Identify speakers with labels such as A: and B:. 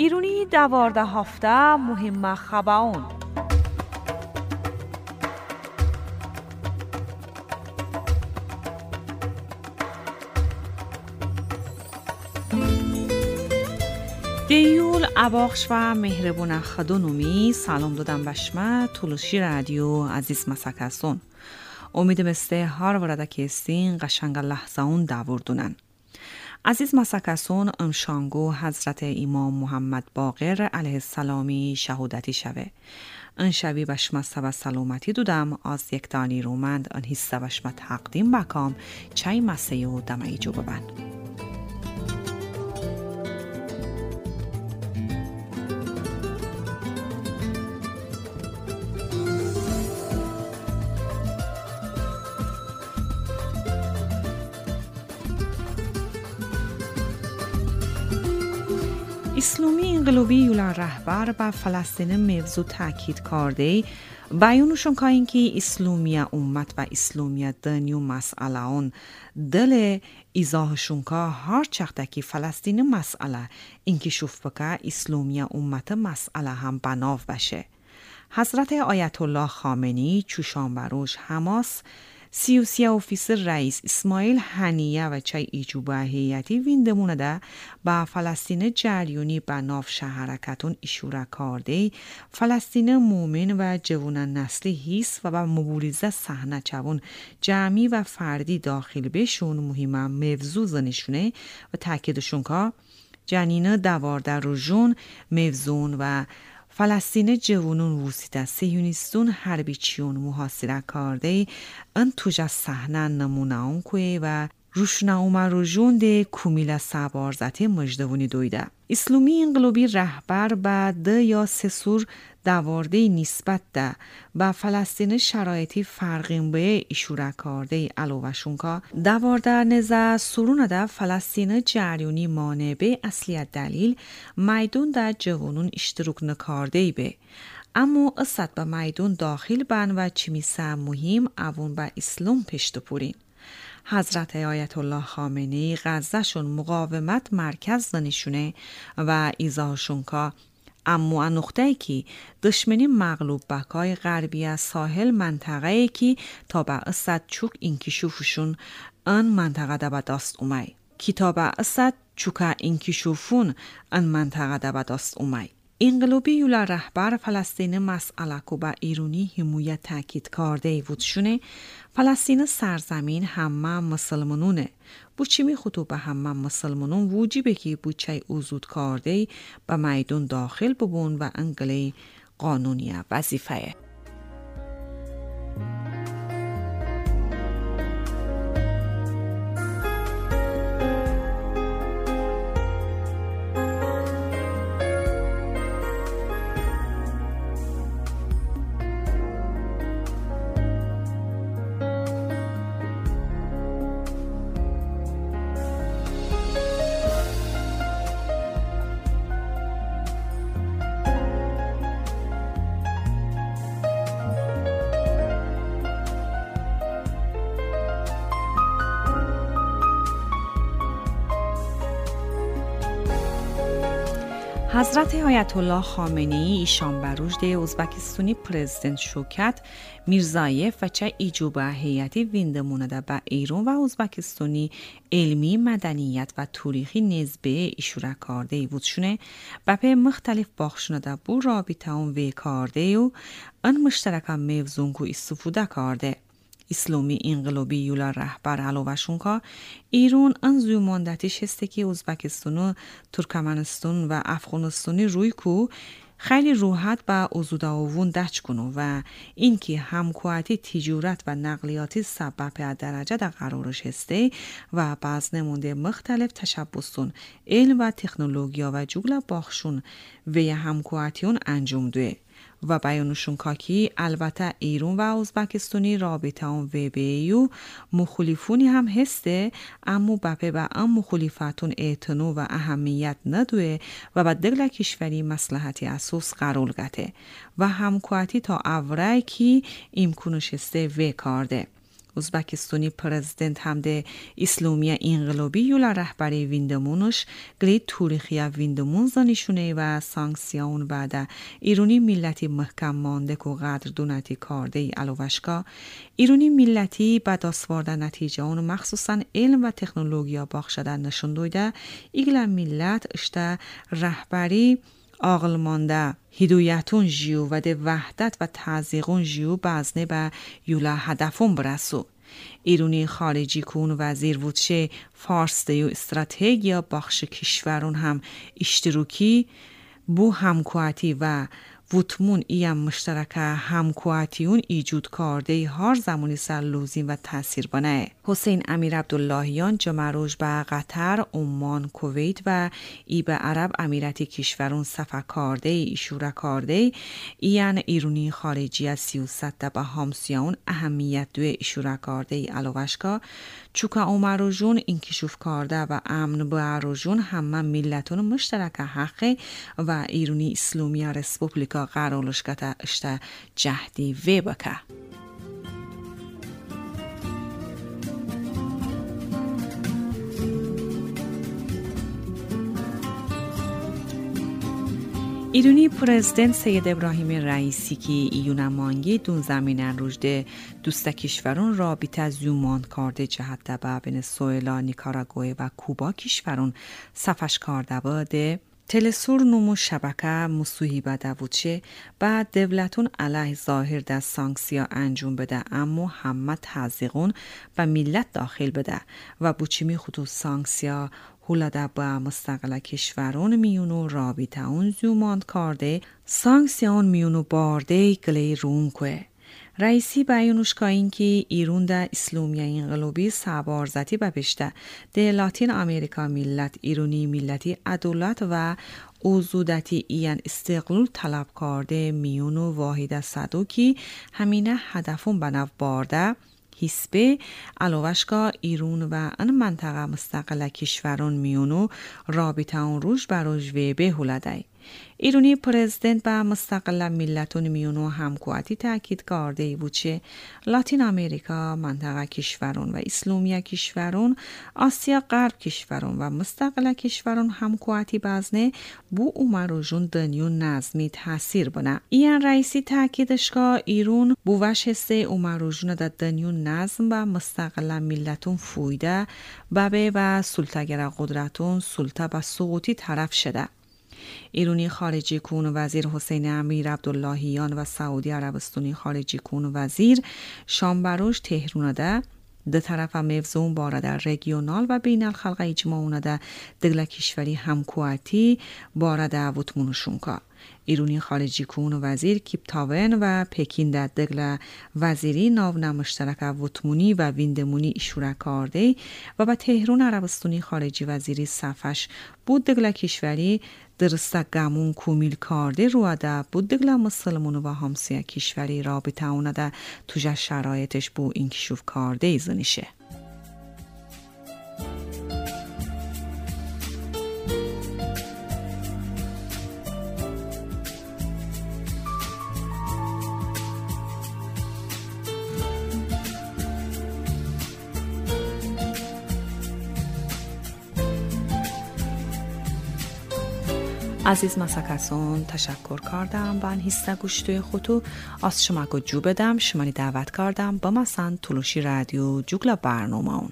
A: ایرونی 12 هفته مهم خباون. دیول اباخش و مهربون خدونومی سلام دادم بشمه طولشی رادیو عزیز مسکسون. امیدم استه هر ورده که استین قشنگ لحظه اون داوردونن. عزیز مسکسون امشانگو حضرت امام محمد باقر علیه السلامی شهودتی شوه. ان شبی بشمه سبا سلامتی دودم از یک دانی رومند ان حصه بشمه تقدیم بکام چای مسیح و دمایی جو ببن. اسلامی انقلابی یولا رهبر با فلسطین موضوع تاکید کرده بیانشون که اینکه اسلامی امت و اسلامی دنیو مسئله اون دل ایزاهشون که هر چقدر که فلسطین مسئله اینکه شوف بکه اسلامی امت مسئله هم بناف بشه. حضرت آیت الله خامنه‌ای چوشان بروش حماس 33 افیسر رئیس اسماعیل هنیه و چای ایجوبه هیئتی ویندمونه ده با فلسطین جریونی به ناف شهرکتون اشاره کرده فلسطین مومن و جوان نسلی هیست و با مبارزه صحنه چون جمعی و فردی داخل بهشون مهمه موضوع زنشونه و تاکیدشون که جنین 12 روزون موضوع و فلسطین جوانون وسیده سیونیستون حربی چیون محاصره کرده ان توجه صحنه نمونه اون کوی و روشنا اومروژون ده کومیلا سبارزتی مجدونی دویده. اسلامی انقلابی رهبر با 2 یا 3 سور دوارده نسبت ده با فلسطین شرایطی فرقین به اشاره کرده علاوه‌شون که دوارده نزا سرون ده فلسطین جریونی مانع به اصلی دلیل میدون ده جوانون اشتراک نکرده به اما اصد به میدون داخل بن و چمیسه مهم اوون با اسلام پشت پورین. حضرت آیت الله خامنه‌ای غزهشون مقاومت مرکز دانشونه و ایزاهشون که اما نقطه‌ای که دشمنی مغلوب بکای غربی از ساحل منطقه‌ای که تا به اصد چوک انکشوفشون ان منطقه ده به دست اومای. کتاب اصد چوکا انکشوفون ان منطقه ده به دست اومای. انقلابی یولا رهبر فلسطین مسئله کو با ایرانی حمایت تاکید کرده وودشونه فلسطین سرزمین همه مسلمانونه بو چی میخوتو به همه مسلمانون وجیبه که بو چای اوزود کرده به میدون داخل ببون و انقلی قانونی وظیفه. حضرت آیت الله خامنه‌ای ایشان بروش ده ازبکستانی پرزیدنت شوکت میرزایف و چه ایجوبه هیئتی ویندمونه ده با ایران و ازبکستانی علمی مدنیت و تاریخی نسبه اشاره کرده وودشونه و به مختلف بخشونه ده بو رابطه اون وی کرده و ان مشترک موضوع کو استفاده کرده. اسلامی انقلابی یولا رهبر علاوه‌شون که ایران انزوی ماندتیش هسته که ازبکستان و ترکمنستان و افغانستانی روی کو خیلی راحت با ازوده آوون دچ کنو و اینکه همکواتی تجارت و نقلیاتی سبب درجه در قرارش هسته و بعض نمونده مختلف تشبستون علم و تکنولوژیا و جگل باخشون و همکواتیون انجام دوه. و بیانشون که البته ایران و ازبکستانی رابطه اون ویبیو مخالفونی هم هسته اما بپه با ام مخالفتون اعتنو و اهمیت ندوه و با دگل کشوری مصلحتی اساس قرار گته و همکواتی تا اوره که امکانش هسته وی کرده Uzbekistoni prezident hamde İslumiya inqilobi yula rahbari vindamunush gli turixiya vindamun zanishune va sanksiyon ba'da İruni millati mahkam mande ku qadr dunati karde alovashka İruni millati ba dasvarda natijaun مخصوصاً علم و تکنولوژیا باخشده نشون دویده ایگلا ملت اشته رهبری عاقل مانده هدایتون جیو و ده وحدت و تعزیقون جیو بازنه به یولا هدفون برسو ایرونی خارجی کون وزیر وودشه فارس دیو استراتژیا بخش کشورون هم اشتراکی بو همکواتی و وطمون ایم مشترکه همکواتیون ایجود کرده هر زمانی سر لوزین و تاثیر بانه. حسین امیر عبداللهیان جمعروش به قطر، عمان، کویت و ای به عرب امیراتی کشورون سفر کرده ایشوره کرده این ایرونی خارجی از 300 به همسیاون اهمیت دوی ایشوره کرده علاوشکا چوکا عمروجون این کشوف کرده و امن به عروجون همه ملتون مشترک حقه و ایرونی اسلامی رسپوبلیکا قرارش کتا اشته جهدی وی بکه. ایرانی پرزیدنت سید ابراهیم رئیسی که ایونا مانگی دون زمینن روجده دوست کشورون رابطه زیومان کرده جهت با ونزوئلا، نیکاراگوئه و کوبا کشورون صفش کرده باده تلسور نمو شبکه مسوحی بده وچه بعد دولتون علیه ظاهر در سانکسیا انجام بده اما همه تحضیقون به ملت داخل بده و بوچیمی خطوط سانکسیا هولاده با مستقل کشورون میونو رابطه اون زیوماند کرده سانکسیون میونو بارده گلی رون که رئیسی بیانوش که اینکه ایران در اسلامیه انقلابی سبارزتی بپشته ده لاتین امریکا ملت ایرانی ملتی عدالت و اوزودتی این استقلال طلب کرده میونو واحد صدو که همینه هدفون بناف بارده حسبه علاوشکا ایران و ان منطقه مستقل کشوران میونو رابطه اون روش براش به هولده ایرانی پرزیدنت با مستقل ملتون میونو همکواتی تاکید کرده بود که لاتین امریکا منطقه کشوران و اسلامیه کشوران آسیا غرب کشوران و مستقل کشوران همکواتی بازنه بو عمروجون دنیو نظمی تاثیر بنا این رئیسی تاکیدش که ایران بو وش حسه عمروجون در دنیو نظم و مستقل ملتون فویده بابه و سلطگر قدرتون سلطه با سقوطی طرف شده ایرانی خارجی کون وزیر حسین امیر عبداللهیان و سعودی عربستانی خارجی کون وزیر شامبروش تهران ده ده طرف مفزون بارده رگیونال و بین الخلق اجماعونه ده دگل کشوری همکواتی بارده وطمونشون که ایرانی خارجی کون وزیر کیپتاون و پکین در دگل وزیری ناو مشترک وطمونی و ویندمونی اشاره کرده و با تهران عربستانی خارجی وزیری صفش بود دگل کشوری درسته گمون کومیل کرده رو ده بود دگل مسلمون و همسایه کشوری رابطه اونه ده توجه شرایطش بو این کشوف کرده ایزنیشه. عزیز مسکسون تشکر کردم و انهیسته گوشتوی خودو از شما گو جو بدم شمانی دعوت کردم با مسان تلوشی رادیو جوگلا برنامه اون